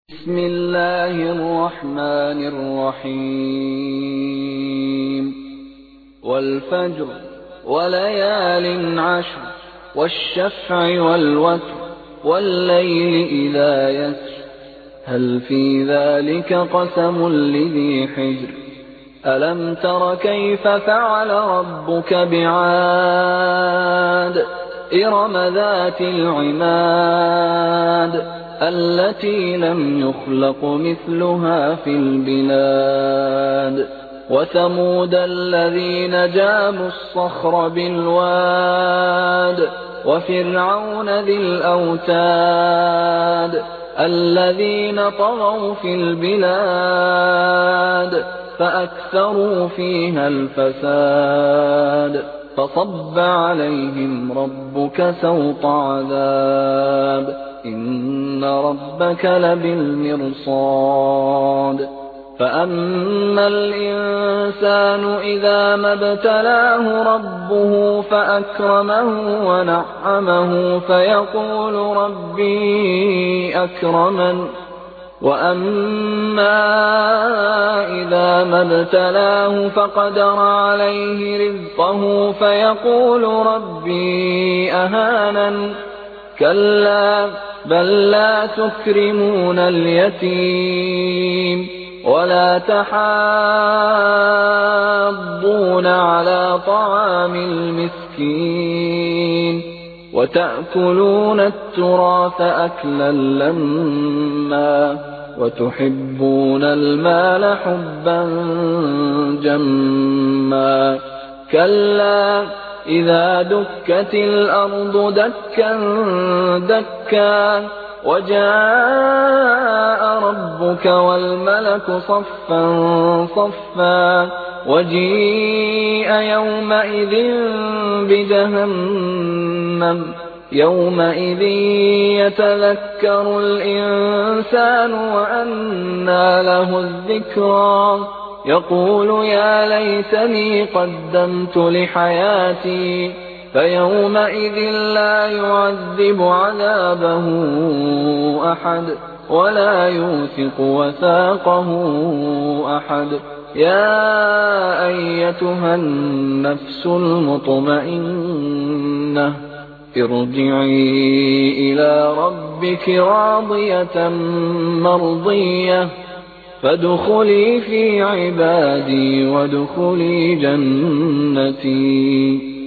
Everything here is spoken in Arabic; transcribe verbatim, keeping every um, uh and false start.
بسم الله الرحمن الرحيم والفجر وليال عشر والشفع والوتر والليل إذا يسر هل في ذلك قسم لذي حجر ألم تر كيف فعل ربك بعاد إرم ذات العماد التي لم يخلق مثلها في البلاد وثمود الذين جابوا الصخر بالواد وفرعون ذي الأوتاد الذين طغوا في البلاد فأكثروا فيها الفساد فصب عليهم ربك سوط عذاب إن ربك لبالمرصاد فأما الإنسان إذا ما ابتلاه ربه فأكرمه ونعمه فيقول ربي أكرمن وأما إذا ما ابتلاه فقدر عليه رزقه فيقول ربي أهانن كلا بل لا تكرمون اليتيم ولا تحاضون على طعام المسكين وتأكلون التراث أكلا لما وتحبون المال حبا جما كلا إذا دكت الأرض دكا دكا وجاء ربك والملك صفا صفا وجيء يومئذ بجهنم يومئذ يتذكر الإنسان وأنى له الذكرى يقول يا ليتني قدمت لحياتي فيومئذ لا يعذب عذابه أحد ولا يوثق وثاقه أحد يا أيتها النفس المطمئنة ارجعي إلى ربك راضية مرضية فادخلي في عبادي وادخلي جنتي.